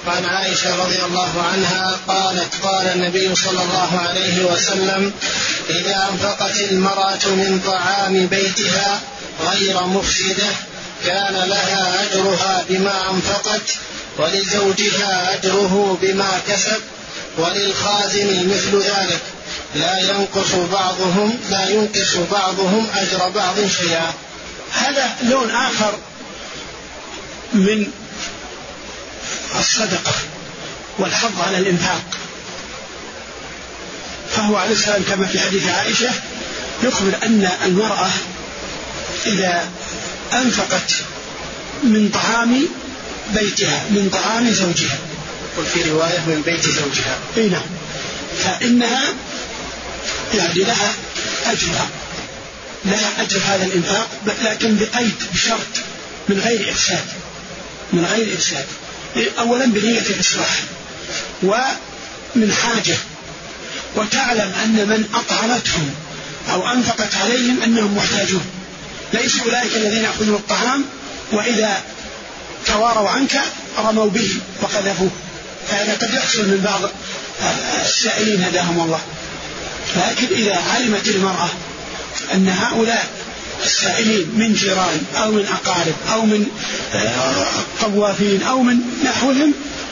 عن عائشة رضي الله عنها قالت قال النبي صلى الله عليه وسلم إذا أنفقت المرأة من طعام بيتها غير مفسدة كان لها أجرها بما أنفقت ولزوجها أجره بما كسب وللخازن مثل ذلك لا ينقص بعضهم أجر بعض شيئا. هذا لون آخر من الصدقة والحظ على الإنفاق. فهو عليه السلام كما في حديث عائشة يخبر أن المرأة إذا أنفقت من طعام بيتها من طعام زوجها وفي رواية من بيت زوجها نعم فإنها يعني لها أجرها لها أجر هذا الإنفاق لكن بقيد بشرط من غير إفساد أولا بنية الإصلاح ومن حاجة وتعلم أن من أطعمتهم أو أنفقت عليهم أنهم محتاجون ليسوا أولئك الذين يأخذون الطعام وإذا تواروا عنك رموا به وقذفوه. فهذا قد يحصل من بعض السائلين هداهم الله. لكن إذا علمت المرأة أن هؤلاء السائلين من جيران أو من أقارب أو من طوافين أو من نحوهم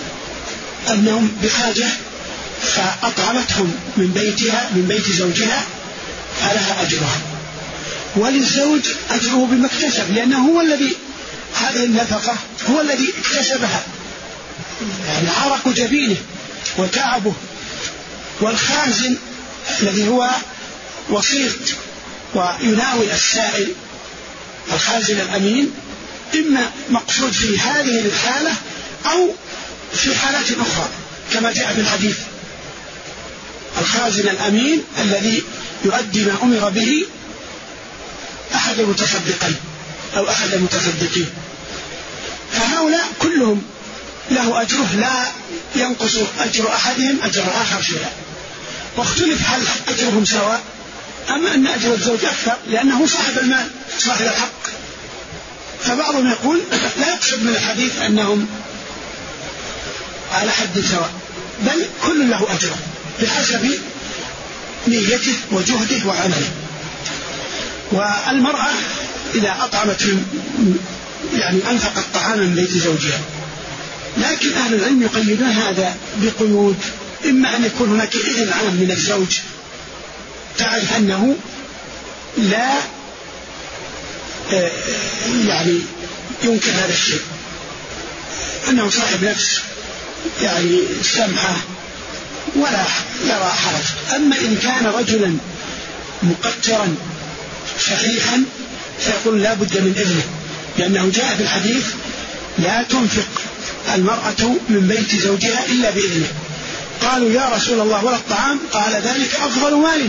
أنهم بحاجة فأطعمتهم من بيت زوجها فلها أجرها وللزوج أجره بما اكتسب لأنه هو الذي هذه النفقة هو الذي اكتسبها يعني عرق جبينه وتعبه. والخازن الذي هو وسيط ويناول السائل الخازن الأمين إما مقصود في هذه الحالة أو في حالات أخرى كما جاء في الحديث الخازن الأمين الذي يؤدي ما أمر به أحد المتصدقين أو أحد المتصدقين. فهؤلاء كلهم له أجره لا ينقص أجر أحدهم أجر الآخر شيئا. واختلف هل أجرهم سواء أما أن أجر الزوج أكثر لأنه صاحب المال صاحب الحق. فبعضهم يقول لا يقصد من الحديث أنهم على حد سواء بل كل له أجره بحسب نيته وجهده وعمله. والمرأة إذا أطعمت يعني أنفقت طعاما من بيت زوجها لكن أهل العلم يقيدون هذا بقيود إما أن يكون هناك إذن عام من الزوج تعرف أنه لا يعني ينكر هذا الشيء أنه صاحب نفس يعني سمحة ولا يرى حرج. أما إن كان رجلا مقترا شحيحا فيقول لا بد من إذنه لأنه جاء في الحديث لا تنفق المرأة من بيت زوجها إلا بإذنه. قالوا يا رسول الله ولا الطعام قال ذلك أفضل مالنا.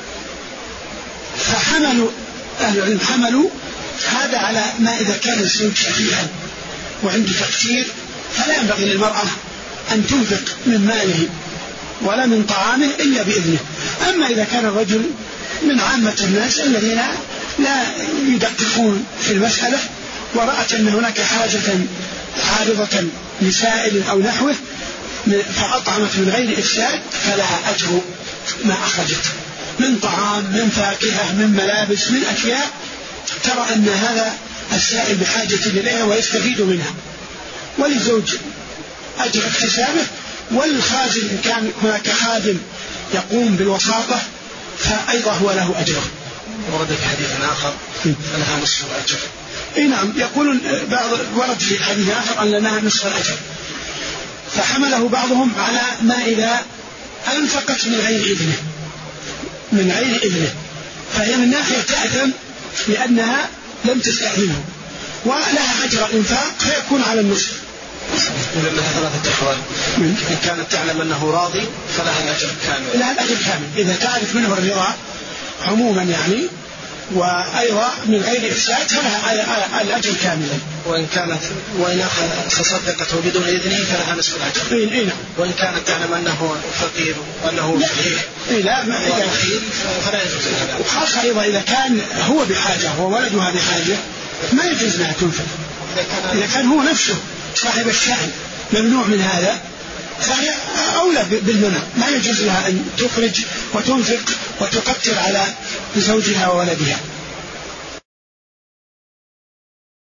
فحملوا أهل العلم حملوا هذا على ما إذا كان الزوج شحيحا وعنده تقتير فلا ينبغي للمرأة أن تنفق من ماله ولا من طعامه إلا بإذنه. أما إذا كان الرجل من عامة الناس الذين لا يدققون في المسألة ورأت أن هناك حاجة عارضة لسائل أو نحوه فأطعمت من غير إفساد فلها أجر ما أخرجت من طعام من فاكهة من ملابس من أشياء ترى أن هذا السائل بحاجة إليها ويستفيد منها. وللزوج أجر اكتسابه والخازن إن كان هناك خادم يقوم بالوساطة فأيضا هو له أجره. ورد في حديث آخر أنها نصف الأجر. نعم يقولون ورد في حديث آخر أن لها نصف الأجر. فحمله بعضهم على ما إذا أنفقت من غير إذنه فهي من ناحية تأثم لأنها لم تستأذنه ولها أجر الإنفاق فيكون على النصف. إذن لها ثلاثة أحوال إن كانت تعلم أنه راضي فلها الأجر كامل. لها الأجر كامل إذا تعرف منه الرضا عموما يعني وأيضا من غير إفساد فلها الأجر كاملا. وإن تصدقته بدون إذنه فلها نصف الأجر. وإن كانت تعلم أنه فقير وأنه شحيح فلا يجوز لها. وخاصة أيضا إذا كان هو بحاجة وولدها بحاجة ما يجوز لها تنفق. إذا كان هو نفسه صاحب الشأن ممنوع من هذا فهي أولى بالمنع، لا يجوز لها أن تخرج وتنفق وتقتر على زوجها وولدها.